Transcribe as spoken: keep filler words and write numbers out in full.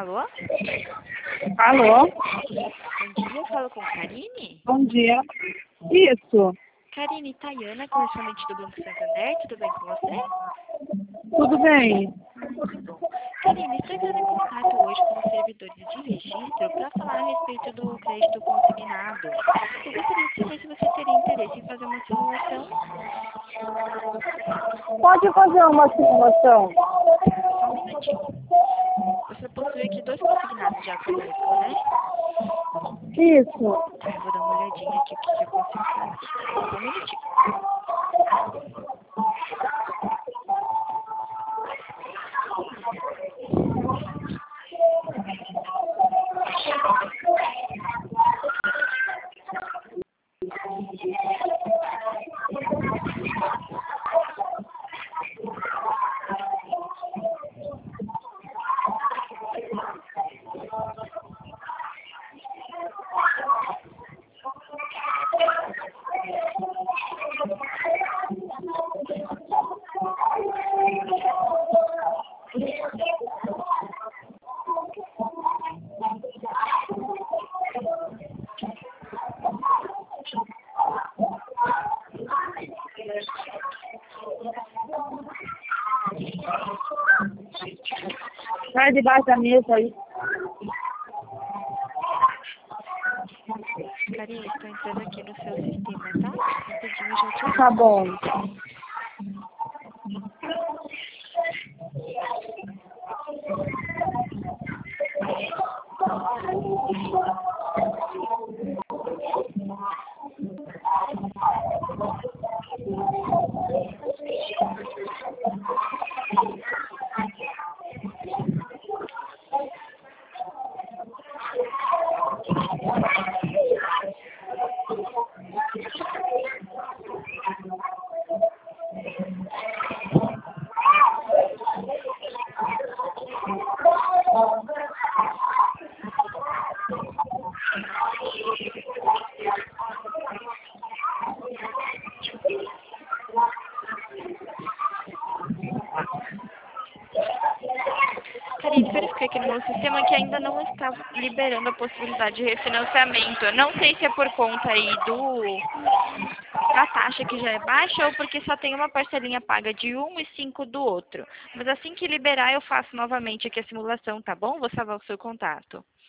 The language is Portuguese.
Alô? Alô? Bom dia, eu falo com Karine? Bom dia. Isso. Karine, Tayana, correspondente do Banco Santander, tudo bem com você? Tudo bem? Ah, que bom. Karine, estou entrando em contato hoje com os servidores de registro para falar a respeito do crédito consignado. Eu gostaria de saber se você teria interesse em fazer uma simulação. Pode fazer uma simulação? Só um minutinho. Você possui aqui dois consignados já conosco, né? Isso. Tá, eu vou dar uma olhadinha aqui o que, que eu consigo fazer. Só um minutinho. Vai debaixo da mesa aí. Karine, estou entrando aqui no seu sistema, tá? Rapidinho já te Tá bom. Karine, verifiquei aqui no meu sistema que ainda não está liberando a possibilidade de refinanciamento. Eu não sei se é por conta aí do da taxa que já é baixa ou porque só tem uma parcelinha paga de um e cinco do outro. Mas assim que liberar eu faço novamente aqui a simulação, tá bom? Vou salvar o seu contato.